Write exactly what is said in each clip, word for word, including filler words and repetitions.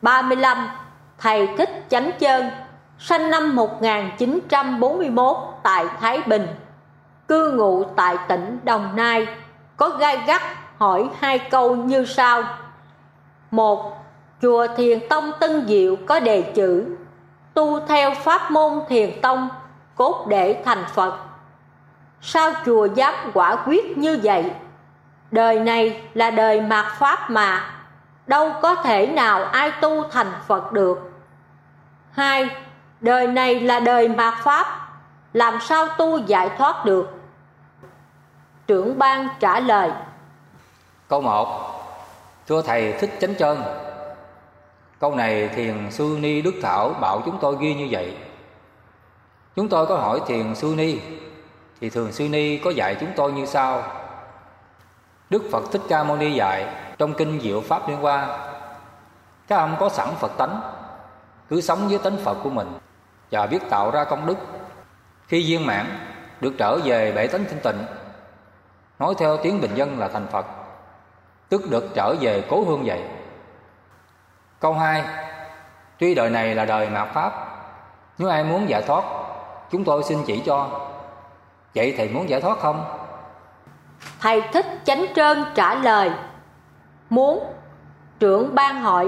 ba mươi lăm. Thầy Thích Chánh Chơn, sinh năm một nghìn chín trăm bốn mươi mốt tại Thái Bình, cư ngụ tại tỉnh Đồng Nai, có gai gắt hỏi hai câu như sau. Một. Chùa Thiền Tông Tân Diệu có đề chữ tu theo pháp môn Thiền Tông, cốt để thành Phật. Sao chùa dám quả quyết như vậy? Đời này là đời mạt Pháp mà, đâu có thể nào ai tu thành Phật được. Hai. Đời này là đời mạt Pháp, làm sao tu giải thoát được? Trưởng ban trả lời. Câu một. Thưa Thầy Thích Chánh Chơn, câu này Thiền Sư Ni Đức Thảo bảo chúng tôi ghi như vậy. Chúng tôi có hỏi Thiền Sư Ni, thì Thiền Sư Ni có dạy chúng tôi như sau. Đức Phật Thích Ca Mâu Ni dạy trong kinh Diệu Pháp Liên Hoa, các ông có sẵn Phật tánh, cứ sống với tánh Phật của mình và biết tạo ra công đức. Khi viên mãn, được trở về bể tánh thanh tịnh, nói theo tiếng bình dân là thành Phật, tức được trở về cố hương vậy. Câu hai. Tuy đời này là đời mạt Pháp, nếu ai muốn giải thoát, chúng tôi xin chỉ cho. Vậy Thầy muốn giải thoát không? Thầy Thích Chánh Chơn trả lời. Muốn. Trưởng ban hỏi.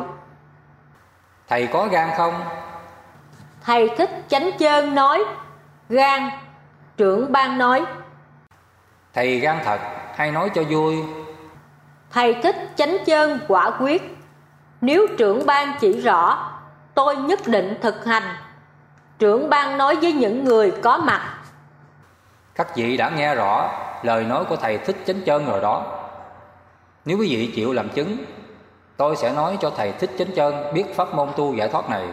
Thầy có gan không? Thầy Thích Chánh Chơn nói gan. Trưởng ban nói. Thầy gan thật hay nói cho vui? Thầy Thích Chánh Chơn quả quyết. Nếu trưởng ban chỉ rõ, tôi nhất định thực hành. Trưởng ban nói với những người có mặt. Các vị đã nghe rõ lời nói của Thầy Thích Chánh Chơn rồi đó. Nếu quý vị chịu làm chứng, tôi sẽ nói cho Thầy Thích Chánh Chơn biết pháp môn tu giải thoát này.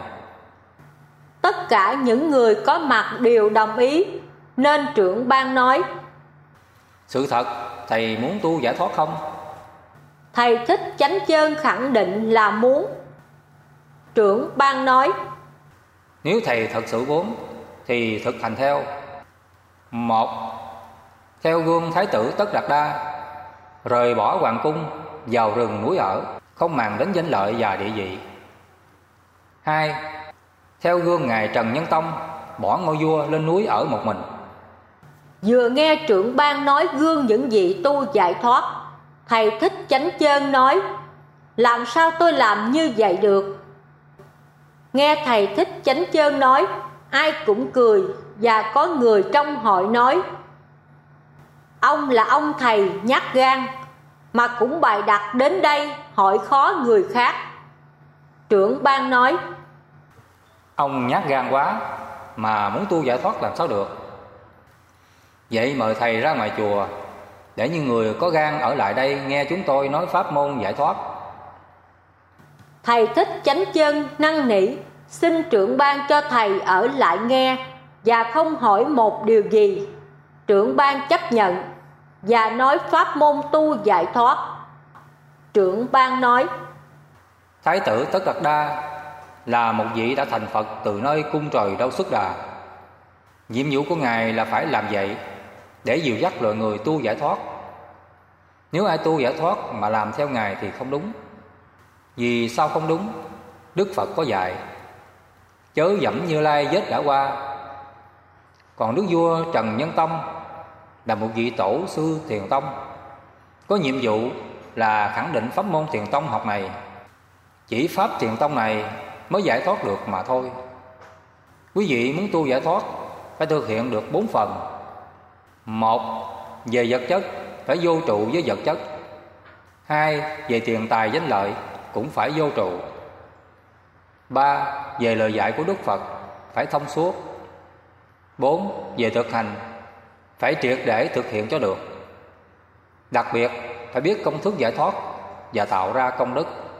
Tất cả những người có mặt đều đồng ý, nên trưởng ban nói. Sự thật, Thầy muốn tu giải thoát không? Thầy Thích Chánh Chơn khẳng định là muốn. Trưởng ban nói. Nếu Thầy thật sự muốn, thì thực hành theo. Một. Theo gương Thái tử Tất Đạt Đa, rời bỏ hoàng cung, vào rừng núi ở, không màng đến danh lợi và địa vị. Hai. Theo gương Ngài Trần Nhân Tông, bỏ ngôi vua lên núi ở một mình. Vừa nghe trưởng ban nói gương những vị tu giải thoát, Thầy Thích Chánh Chơn nói, làm sao tôi làm như vậy được? Nghe Thầy Thích Chánh Chơn nói, ai cũng cười, và có người trong hội nói, ông là ông thầy nhát gan, mà cũng bày đặt đến đây hỏi khó người khác. Trưởng ban nói, ông nhát gan quá, mà muốn tu giải thoát làm sao được? Vậy mời Thầy ra ngoài chùa, để những người có gan ở lại đây nghe chúng tôi nói pháp môn giải thoát. Thầy Thích Chánh Chơn năn nỉ, xin trưởng ban cho Thầy ở lại nghe, và không hỏi một điều gì. Trưởng ban chấp nhận, và nói pháp môn tu giải thoát. Trưởng ban nói, Thái tử Tất Đạt Đa là một vị đã thành Phật từ nơi cung trời Đâu Xuất Đà. Nhiệm vụ của Ngài là phải làm vậy, để dìu dắt loài người tu giải thoát. Nếu ai tu giải thoát mà làm theo Ngài thì không đúng. Vì sao không đúng? Đức Phật có dạy, chớ dẫm Như Lai vết đã qua. Còn Đức vua Trần Nhân Tông là một vị tổ sư Thiền Tông, có nhiệm vụ là khẳng định pháp môn Thiền Tông học này. Chỉ pháp Thiền Tông này mới giải thoát được mà thôi. Quý vị muốn tu giải thoát phải thực hiện được bốn phần. Một, về vật chất phải vô trụ với vật chất. Hai, về tiền tài danh lợi cũng phải vô trụ. Ba, về lời dạy của Đức Phật phải thông suốt. Bốn, về thực hành phải triệt để thực hiện cho được. Đặc biệt phải biết công thức giải thoát và tạo ra công đức.